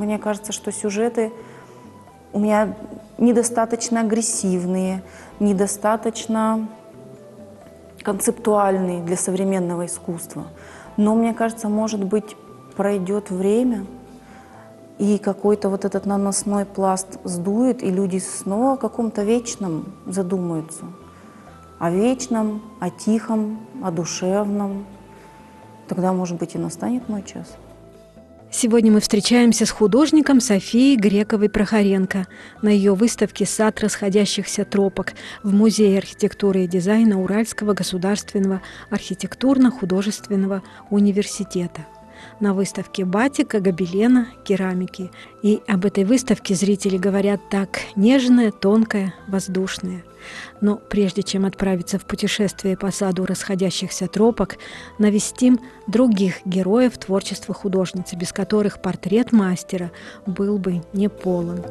мне кажется, что сюжеты у меня недостаточно агрессивные, недостаточно концептуальные для современного искусства. Но мне кажется, может быть, пройдет время, и какой-то вот этот наносной пласт сдует, и люди снова о каком-то вечном задумаются. О вечном, о тихом, о душевном. Тогда, может быть, и настанет мой час. Сегодня мы встречаемся с художником Софией Грековой-Прохоренко на ее выставке «Сад расходящихся тропок» в Музее архитектуры и дизайна Уральского государственного архитектурно-художественного университета. На выставке батика, гобелена, керамики. И об этой выставке зрители говорят так: нежная, тонкая, воздушная. Но прежде чем отправиться в путешествие по саду расходящихся тропок, навестим других героев творчества художницы, без которых портрет мастера был бы неполон.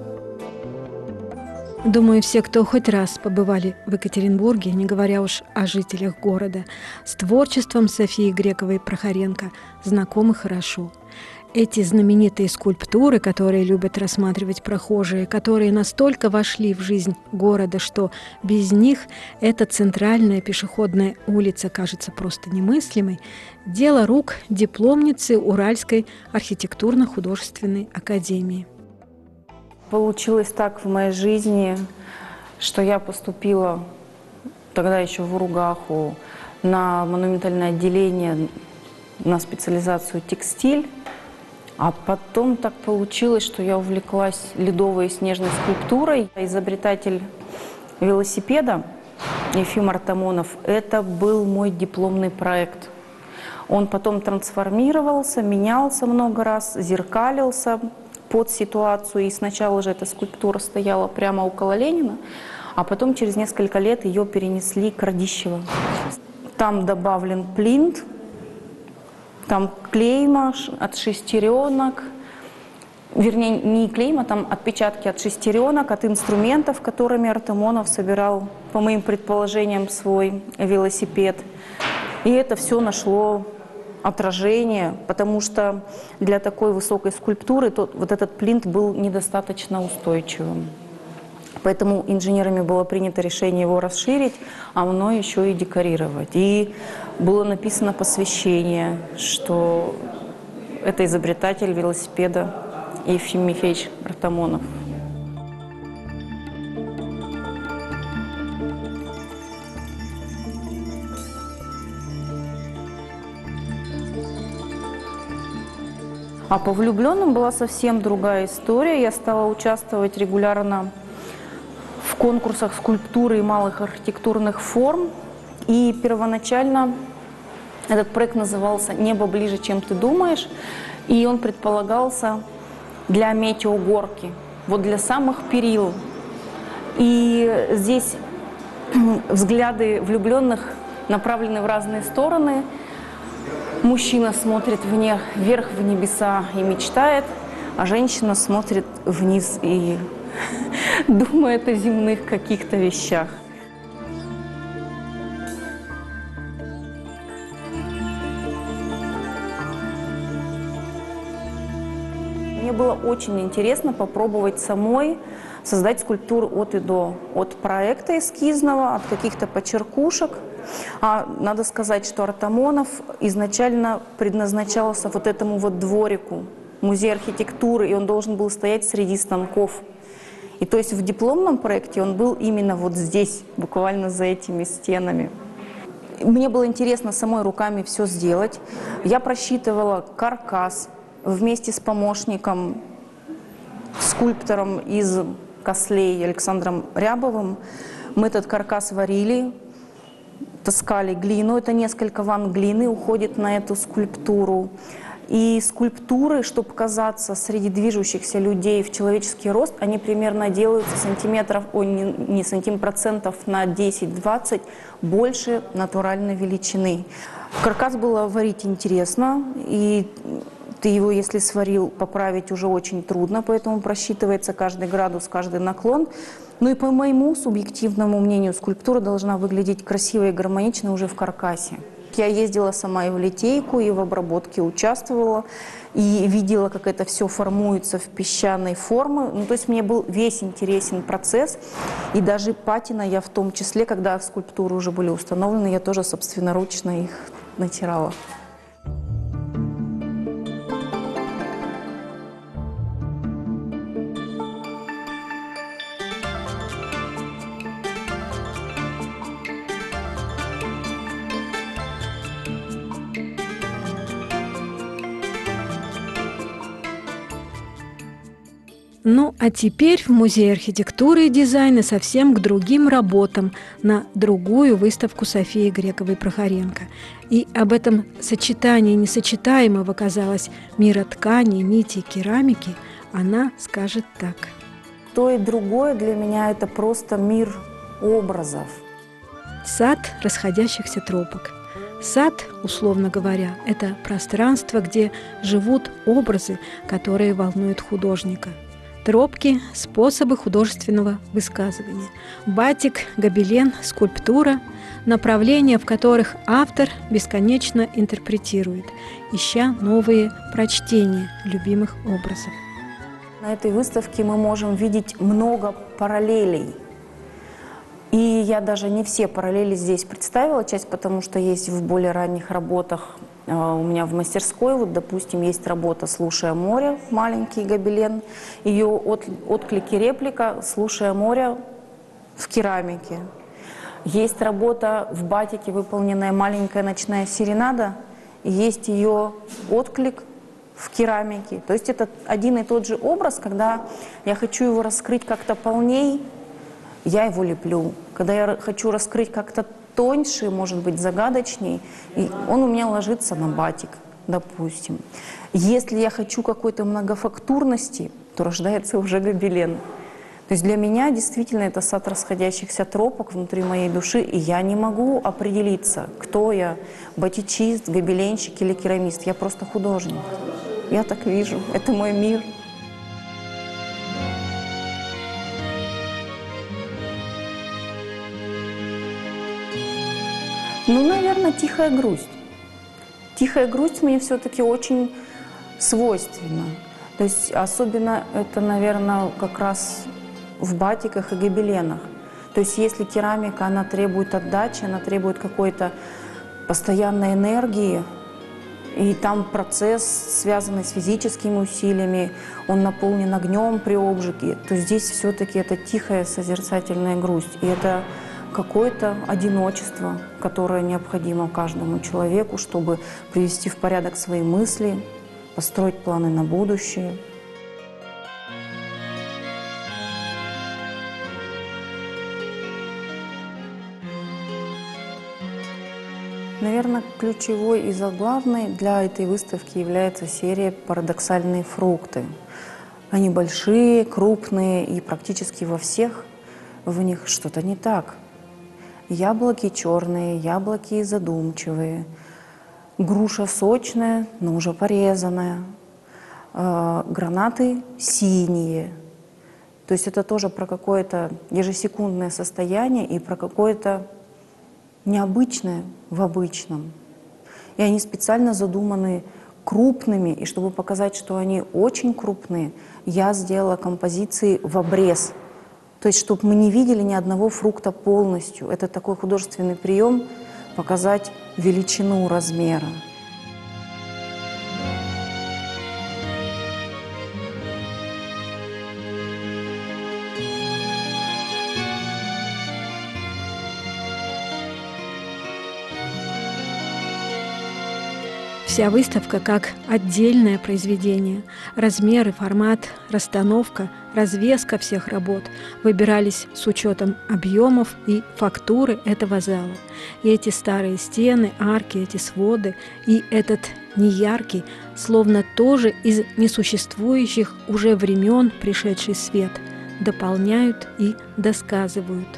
Думаю, все, кто хоть раз побывали в Екатеринбурге, не говоря уж о жителях города, с творчеством Софии Грековой-Прохоренко знакомы хорошо. Эти знаменитые скульптуры, которые любят рассматривать прохожие, которые настолько вошли в жизнь города, что без них эта центральная пешеходная улица кажется просто немыслимой, дело рук дипломницы Уральской архитектурно-художественной академии. Получилось так в моей жизни, что я поступила тогда еще в Уругаху на монументальное отделение на специализацию текстиль. А потом так получилось, что я увлеклась ледовой и снежной скульптурой. Изобретатель велосипеда Ефим Артамонов – это был мой дипломный проект. Он потом трансформировался, менялся много раз, зеркалился под ситуацию. И сначала же эта скульптура стояла прямо около Ленина, а потом через несколько лет ее перенесли к Радищево. Там добавлен плинт, там клейма от шестеренок, вернее, не клейма, там отпечатки от шестеренок, от инструментов, которыми Артамонов собирал, по моим предположениям, свой велосипед. И это все нашло отражение, потому что для такой высокой скульптуры вот этот плинт был недостаточно устойчивым. Поэтому инженерами было принято решение его расширить, а мной еще и декорировать. И было написано посвящение, что это изобретатель велосипеда Ефим Михеевич Артамонов. А по влюбленным была совсем другая история. Я стала участвовать регулярно в конкурсах скульптуры и малых архитектурных форм. И первоначально этот проект назывался «Небо ближе, чем ты думаешь». И он предполагался для метеогорки, вот для самых перил. И здесь взгляды влюбленных направлены в разные стороны. Мужчина смотрит вверх в небеса и мечтает, а женщина смотрит вниз и думает о земных каких-то вещах. Мне было очень интересно попробовать самой создать скульптуру от и до. От проекта эскизного, от каких-то почеркушек. А надо сказать, что Артамонов изначально предназначался вот этому вот дворику, музей архитектуры, и он должен был стоять среди станков. И то есть в дипломном проекте он был именно вот здесь, буквально за этими стенами. Мне было интересно самой руками все сделать. Я просчитывала каркас вместе с помощником, скульптором из Кослей Александром Рябовым. Мы этот каркас варили, таскали глину, это несколько ванн глины уходит на эту скульптуру. И скульптуры, чтобы казаться среди движущихся людей в человеческий рост, они примерно делаются процентов на 10-20 больше натуральной величины. Каркас было варить интересно, и ты его, если сварил, поправить уже очень трудно, поэтому просчитывается каждый градус, каждый наклон. Ну и по моему субъективному мнению, скульптура должна выглядеть красиво и гармонично уже в каркасе. Я ездила сама и в литейку, и в обработке участвовала, и видела, как это все формуется в песчаной форме. Ну, то есть мне был весь интересен процесс, и даже патина я в том числе, когда скульптуры уже были установлены, я тоже собственноручно их натирала. Ну, а теперь в Музее архитектуры и дизайна совсем к другим работам, на другую выставку Софии Грековой-Прохоренко. И об этом сочетании несочетаемого, казалось, мира ткани, нити, керамики она скажет так. То и другое для меня – это просто мир образов. Сад расходящихся тропок. Сад, условно говоря, это пространство, где живут образы, которые волнуют художника. Тропки – способы художественного высказывания. Батик, гобелен, скульптура – направления, в которых автор бесконечно интерпретирует, ища новые прочтения любимых образов. На этой выставке мы можем видеть много параллелей. И я даже не все параллели здесь представила, часть потому что есть в более ранних работах. У меня в мастерской, вот, допустим, есть работа «Слушая море», маленький гобелен, ее отклик и реплика «Слушая море» в керамике. Есть работа в батике, выполненная маленькая ночная серенада, и есть ее отклик в керамике. То есть это один и тот же образ, когда я хочу его раскрыть как-то полней, я его леплю. Когда я хочу раскрыть как-то тоньше, может быть, загадочней, и он у меня ложится на батик, допустим. Если я хочу какой-то многофактурности, то рождается уже гобелен. То есть для меня действительно это сад расходящихся тропок внутри моей души, и я не могу определиться, кто я, батичист, гобеленщик или керамист. Я просто художник. Я так вижу, это мой мир. Ну, наверное, тихая грусть. Тихая грусть мне все-таки очень свойственна. То есть особенно это, наверное, как раз в батиках и гобеленах. То есть если керамика, она требует отдачи, она требует какой-то постоянной энергии, и там процесс, связанный с физическими усилиями, он наполнен огнем при обжиге, то здесь все-таки это тихая созерцательная грусть. И это какое-то одиночество, которое необходимо каждому человеку, чтобы привести в порядок свои мысли, построить планы на будущее. Наверное, ключевой и заглавной для этой выставки является серия «Парадоксальные фрукты». Они большие, крупные, и практически во всех в них что-то не так. Яблоки черные, яблоки задумчивые, груша сочная, но уже порезанная, гранаты синие. То есть это тоже про какое-то ежесекундное состояние и про какое-то необычное в обычном. И они специально задуманы крупными, и чтобы показать, что они очень крупные, я сделала композиции в обрез. То есть, чтобы мы не видели ни одного фрукта полностью. Это такой художественный прием — показать величину размера. Вся выставка как отдельное произведение. Размеры, формат, расстановка, развеска всех работ выбирались с учетом объемов и фактуры этого зала. И эти старые стены, арки, эти своды, и этот неяркий, словно тоже из несуществующих уже времен пришедший свет, дополняют и досказывают.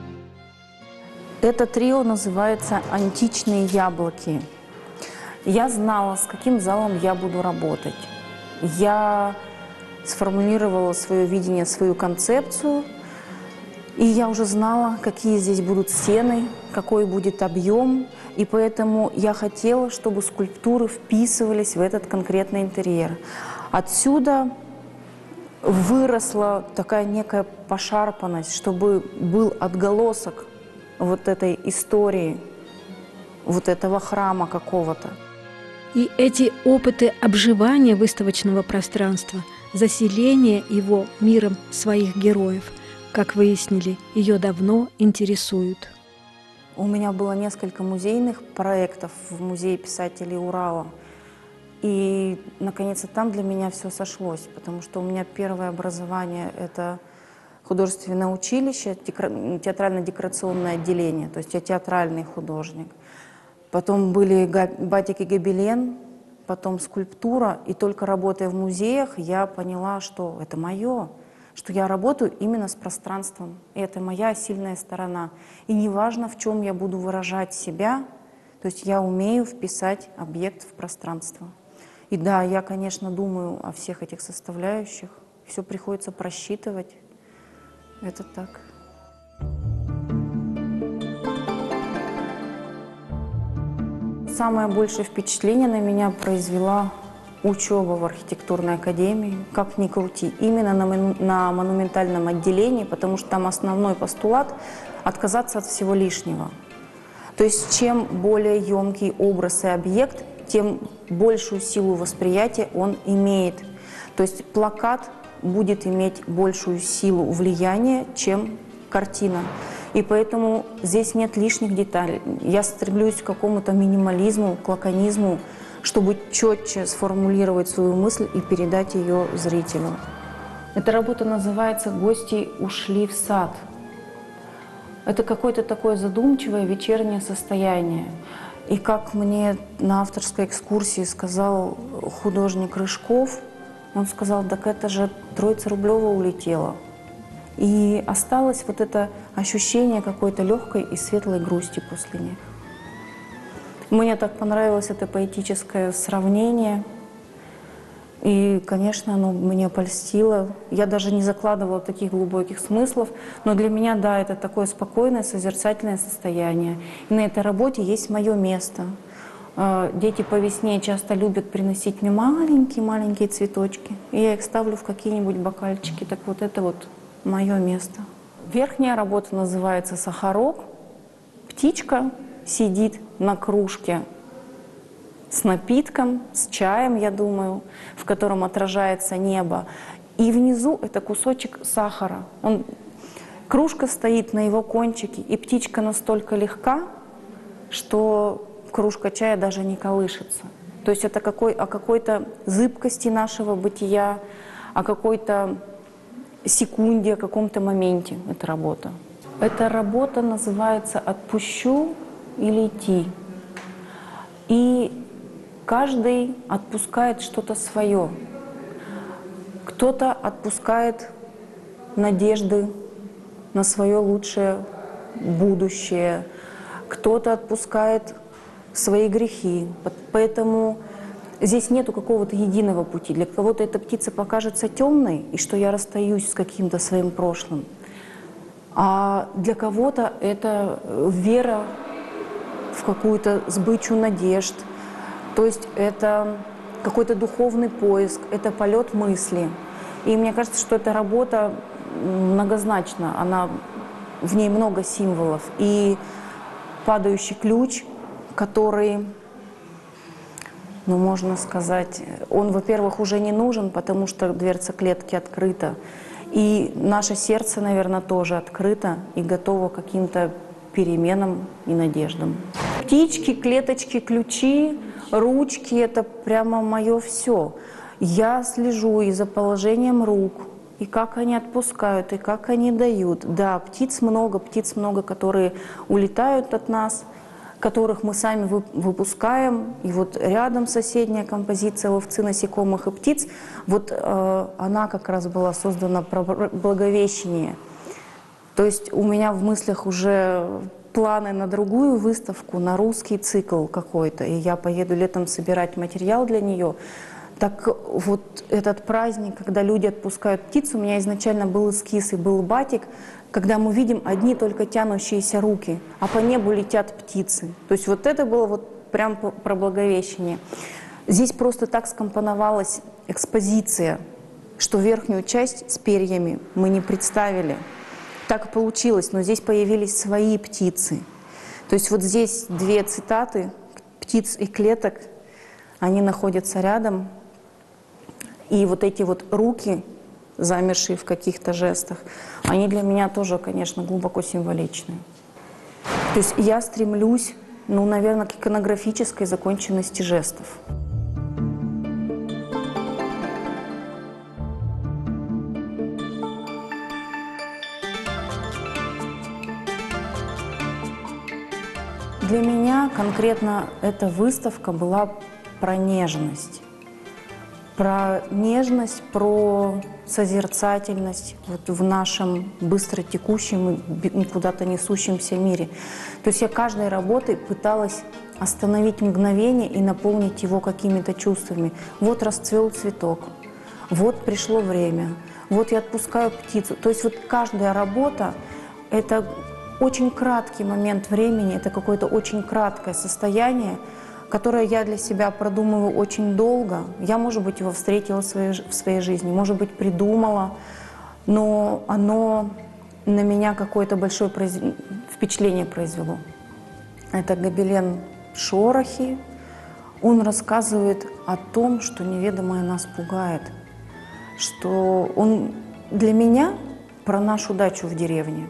Это трио называется «Античные яблоки». Я знала, с каким залом я буду работать. Я сформулировала свое видение, свою концепцию, и я уже знала, какие здесь будут стены, какой будет объем, и поэтому я хотела, чтобы скульптуры вписывались в этот конкретный интерьер. Отсюда выросла такая некая пошарпанность, чтобы был отголосок вот этой истории, вот этого храма какого-то. И эти опыты обживания выставочного пространства, заселения его миром своих героев, как выяснили, ее давно интересуют. У меня было несколько музейных проектов в Музее писателей Урала. И, наконец-то, там для меня все сошлось, потому что у меня первое образование – это художественное училище, театрально-декорационное отделение, то есть я театральный художник. Потом были батик и гобелен, потом скульптура, и только работая в музеях, я поняла, что это мое, что я работаю именно с пространством, и это моя сильная сторона. И неважно, в чем я буду выражать себя, то есть я умею вписать объект в пространство. И да, я, конечно, думаю о всех этих составляющих, все приходится просчитывать, это так. Самое большее впечатление на меня произвела учеба в архитектурной академии, как ни крути, именно на монументальном отделении, потому что там основной постулат – отказаться от всего лишнего. То есть чем более емкий образ и объект, тем большую силу восприятия он имеет. То есть плакат будет иметь большую силу влияния, чем картина. И поэтому здесь нет лишних деталей. Я стремлюсь к какому-то минимализму, к лаконизму, чтобы четче сформулировать свою мысль и передать ее зрителю. Эта работа называется «Гости ушли в сад». Это какое-то такое задумчивое вечернее состояние. И как мне на авторской экскурсии сказал художник Рыжков, он сказал: так это же Троица Рублева улетела. И осталось вот это ощущение какой-то легкой и светлой грусти после них. Мне так понравилось это поэтическое сравнение. И, конечно, оно мне польстило. Я даже не закладывала таких глубоких смыслов. Но для меня, да, это такое спокойное, созерцательное состояние. И на этой работе есть мое место. Дети по весне часто любят приносить мне маленькие-маленькие цветочки. И я их ставлю в какие-нибудь бокальчики. Так вот это вот мое место. Верхняя работа называется «Сахарок». Птичка сидит на кружке с напитком, с чаем, я думаю, в котором отражается небо. И внизу это кусочек сахара. Кружка стоит на его кончике, и птичка настолько легка, что кружка чая даже не колышется. То есть это о какой-то зыбкости нашего бытия, о какой-то секунде, о каком-то моменте эта работа. Эта работа называется «Отпущу или идти». И каждый отпускает что-то свое. Кто-то отпускает надежды на свое лучшее будущее, кто-то отпускает свои грехи. Поэтому здесь нету какого-то единого пути. Для кого-то эта птица покажется темной, и что я расстаюсь с каким-то своим прошлым. А для кого-то это вера в какую-то сбычу надежд. То есть это какой-то духовный поиск, это полет мысли. И мне кажется, что эта работа многозначна, в ней много символов. И падающий ключ, который, можно сказать, он, во-первых, уже не нужен, потому что дверца клетки открыта. И наше сердце, наверное, тоже открыто и готово к каким-то переменам и надеждам. Птички, клеточки, ключи, ручки – это прямо мое все. Я слежу и за положением рук, и как они отпускают, и как они дают. Да, птиц много, которые улетают от нас, которых мы сами выпускаем. И вот рядом соседняя композиция «Ловцы насекомых и птиц», вот она как раз была создана про Благовещение. То есть у меня в мыслях уже планы на другую выставку, на русский цикл какой-то, и я поеду летом собирать материал для нее. Так вот этот праздник, когда люди отпускают птиц, у меня изначально был эскиз и был батик, когда мы видим одни только тянущиеся руки, а по небу летят птицы. То есть вот это было вот прям про Благовещение. Здесь просто так скомпоновалась экспозиция, что верхнюю часть с перьями мы не представили. Так получилось, но здесь появились свои птицы. То есть вот здесь две цитаты птиц и клеток, они находятся рядом. И вот эти вот руки, замершие в каких-то жестах, они для меня тоже, конечно, глубоко символичны. То есть я стремлюсь, ну, наверное, к иконографической законченности жестов. Для меня конкретно эта выставка была про нежность. Про нежность, про созерцательность вот в нашем быстро текущем и куда-то несущемся мире. То есть я каждой работой пыталась остановить мгновение и наполнить его какими-то чувствами. Вот расцвел цветок, вот пришло время, вот я отпускаю птицу. То есть вот каждая работа — это очень краткий момент времени, это какое-то очень краткое состояние, которое я для себя продумываю очень долго. Я, может быть, его встретила в своей жизни, может быть, придумала, но оно на меня какое-то большое впечатление произвело. Это гобелен «Шорохи». Он рассказывает о том, что неведомое нас пугает, что он для меня про нашу дачу в деревне.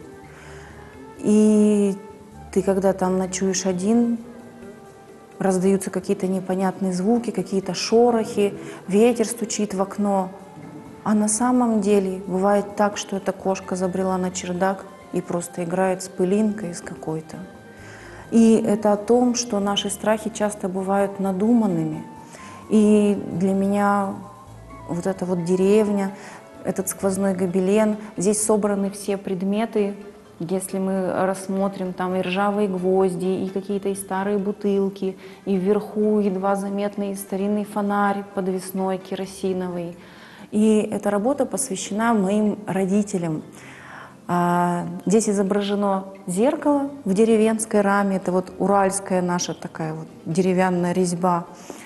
И ты, когда там ночуешь один, раздаются какие-то непонятные звуки, какие-то шорохи, ветер стучит в окно. А на самом деле бывает так, что эта кошка забрела на чердак и просто играет с пылинкой с какой-то. И это о том, что наши страхи часто бывают надуманными. И для меня вот эта вот деревня, этот сквозной гобелен, здесь собраны все предметы. Если мы рассмотрим, там и ржавые гвозди, и какие-то и старые бутылки, и вверху едва заметный старинный фонарь подвесной, керосиновый. И эта работа посвящена моим родителям. Здесь изображено зеркало в деревенской раме, это вот уральская наша такая вот деревянная резьба.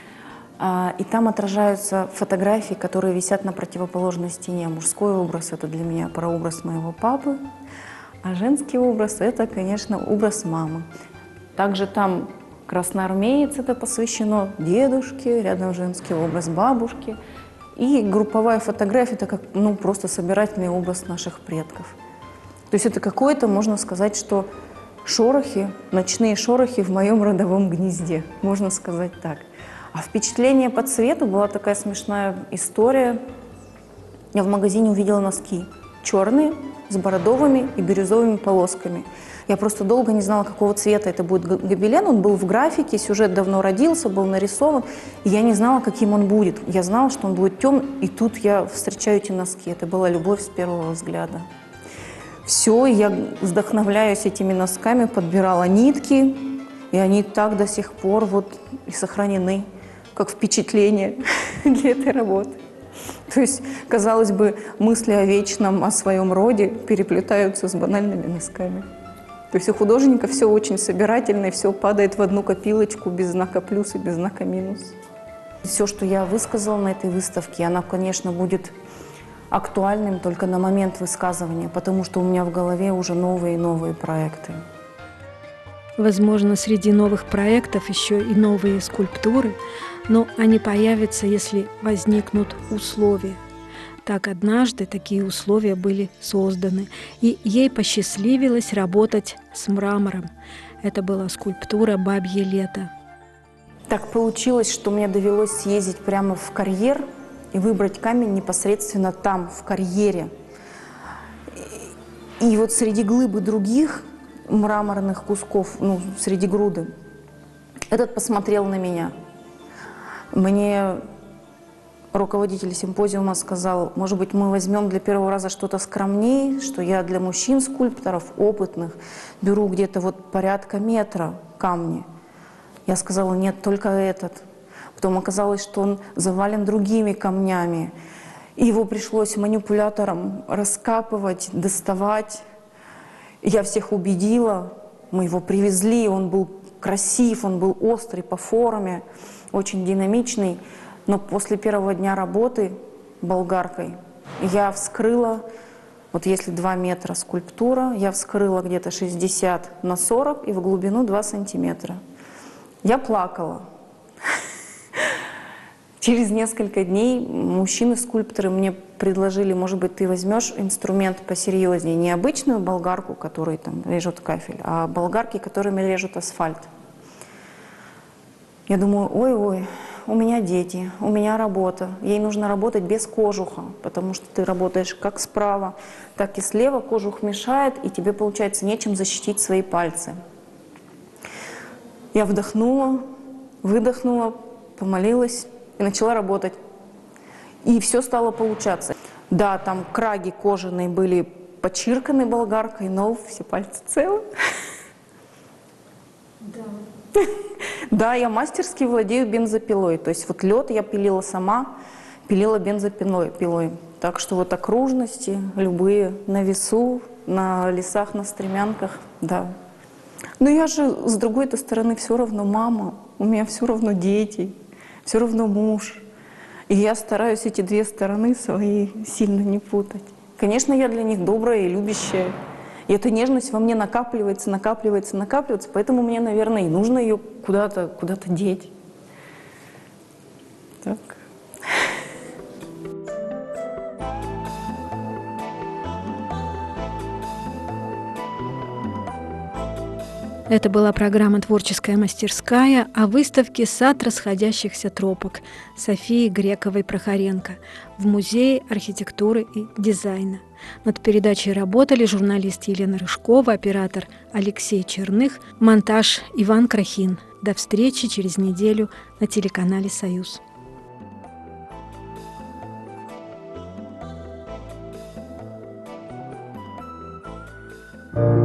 И там отражаются фотографии, которые висят на противоположной стене. Мужской образ — это для меня прообраз моего папы. А женский образ — это, конечно, образ мамы. Также там красноармеец, это посвящено дедушке, рядом женский образ бабушки. И групповая фотография — это как, ну, просто собирательный образ наших предков. То есть это какое-то, можно сказать, что шорохи, ночные шорохи в моем родовом гнезде, можно сказать так. А впечатление по цвету была такая смешная история. Я в магазине увидела носки черные, с бордовыми и бирюзовыми полосками. Я просто долго не знала, какого цвета это будет гобелен. Он был в графике, сюжет давно родился, был нарисован. И я не знала, каким он будет. Я знала, что он будет темный, и тут я встречаю эти носки. Это была любовь с первого взгляда. Все, я вдохновляюсь этими носками, подбирала нитки, и они так до сих пор вот и сохранены, как впечатление для этой работы. То есть, казалось бы, мысли о вечном, о своем роде переплетаются с банальными носками. То есть у художника все очень собирательно, и все падает в одну копилочку без знака плюс и без знака минус. Все, что я высказала на этой выставке, оно, конечно, будет актуальным только на момент высказывания, потому что у меня в голове уже новые и новые проекты. Возможно, среди новых проектов еще и новые скульптуры, но они появятся, если возникнут условия. Так однажды такие условия были созданы, и ей посчастливилось работать с мрамором. Это была скульптура «Бабье лето». Так получилось, что мне довелось съездить прямо в карьер и выбрать камень непосредственно там, в карьере. И вот среди глыбы других мраморных кусков, ну, среди груды, этот посмотрел на меня. Мне руководитель симпозиума сказал: может быть, мы возьмем для первого раза что-то скромнее, что я для мужчин-скульпторов опытных беру где-то вот порядка метра камни. Я сказала: нет, только этот. Потом оказалось, что он завален другими камнями. И его пришлось манипулятором раскапывать, доставать. Я всех убедила, мы его привезли, он был красив, он был острый по форме, очень динамичный. Но после первого дня работы болгаркой я вскрыла, вот если 2 метра скульптура, я вскрыла где-то 60 на 40 и в глубину 2 сантиметра. Я плакала. Через несколько дней мужчины-скульпторы мне предложили, может быть, ты возьмешь инструмент посерьезнее, не обычную болгарку, которой там режут кафель, а болгарки, которыми режут асфальт. Я думаю, ой-ой, у меня дети, у меня работа, ей нужно работать без кожуха, потому что ты работаешь как справа, так и слева, кожух мешает, и тебе, получается, нечем защитить свои пальцы. Я вдохнула, выдохнула, помолилась и начала работать. И все стало получаться. Да, там краги кожаные были почирканы болгаркой, но все пальцы целы. Да. Да, я мастерски владею бензопилой. То есть вот лед я пилила сама, пилила бензопилой. Так что вот окружности любые на весу, на лесах, на стремянках, да. Но я же с другой-то стороны все равно мама, у меня все равно дети, все равно муж. И я стараюсь эти 2 стороны свои сильно не путать. Конечно, я для них добрая и любящая. И эта нежность во мне накапливается, накапливается, накапливается. Поэтому мне, наверное, и нужно ее куда-то деть. Так. Это была программа «Творческая мастерская» о выставке «Сад расходящихся тропок» Софии Грековой-Прохоренко в Музее архитектуры и дизайна. Над передачей работали журналист Елена Рыжкова, оператор Алексей Черных, монтаж Иван Крахин. До встречи через неделю на телеканале «Союз». Thank you.